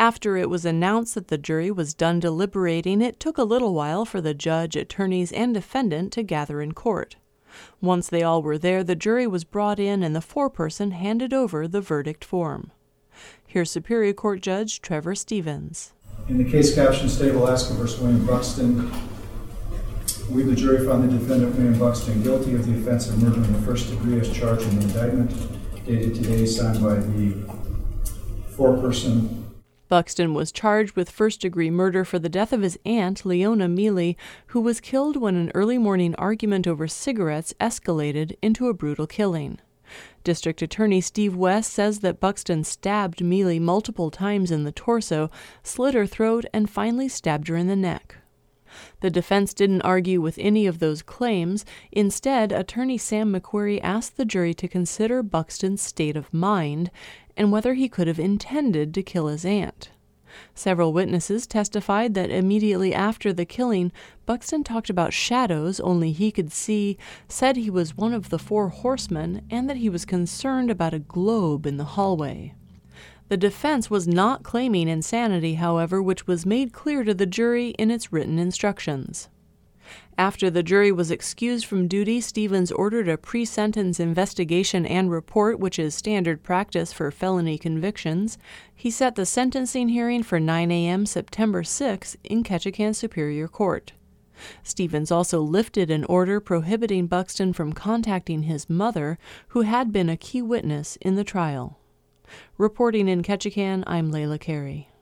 After it was announced that the jury was done deliberating, it took a little while for the judge, attorneys, and defendant to gather in court. Once they all were there, the jury was brought in and the foreperson handed over the verdict form. Here's Superior Court Judge Trevor Stevens. In the case captioned State of Alaska v. William Buxton, we, the jury, found the defendant, William Buxton, guilty of the offense of murder in the first degree as charged in the indictment, dated today, signed by the foreperson. Buxton was charged with first-degree murder for the death of his aunt, Leona Mealy, who was killed when an early morning argument over cigarettes escalated into a brutal killing. District Attorney Steve West says that Buxton stabbed Mealy multiple times in the torso, slit her throat, and finally stabbed her in the neck. The defense didn't argue with any of those claims. Instead, Attorney Sam McQuarrie asked the jury to consider Buxton's state of mind and whether he could have intended to kill his aunt. Several witnesses testified that immediately after the killing, Buxton talked about shadows only he could see, said he was one of the 4 horsemen, and that he was concerned about a globe in the hallway. The defense was not claiming insanity, however, which was made clear to the jury in its written instructions. After the jury was excused from duty, Stevens ordered a pre-sentence investigation and report, which is standard practice for felony convictions. He set the sentencing hearing for 9 a.m. September 6 in Ketchikan Superior Court. Stevens also lifted an order prohibiting Buxton from contacting his mother, who had been a key witness in the trial. Reporting in Ketchikan, I'm Layla Carey.